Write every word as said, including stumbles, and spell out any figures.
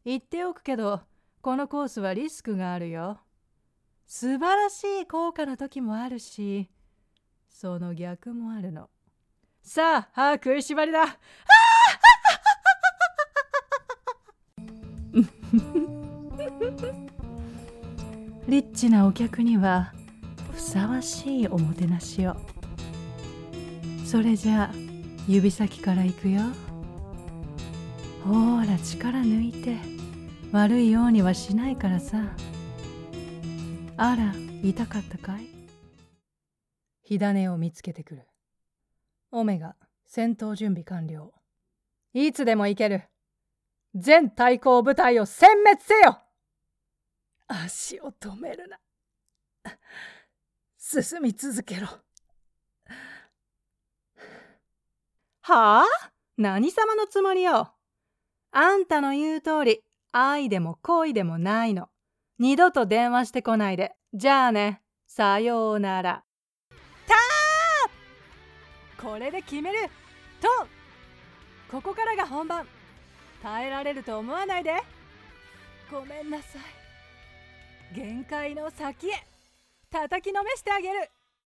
言っておくけど、このコースはリスクがあるよ。素晴らしい効果の時もあるし、その逆もあるの。さあ、歯食いしばりだ。リッチなお客にはふさわしいおもてなしを。それじゃあ指先から行くよ。ほら、力抜いて。悪いようにはしないからさ。あら、痛かったかい？火種を見つけてくる。オメガ、戦闘準備完了。いつでも行ける。全対抗部隊を殲滅せよ。足を止めるな。進み続けろ。はあ？何様のつもりよ。あんたの言う通り、愛でも恋でもないの。二度と電話してこないで。じゃあね、さようなら。たー！これで決めると、ここからが本番。耐えられると思わないで。ごめんなさい。限界の先へ叩きのめしてあげる。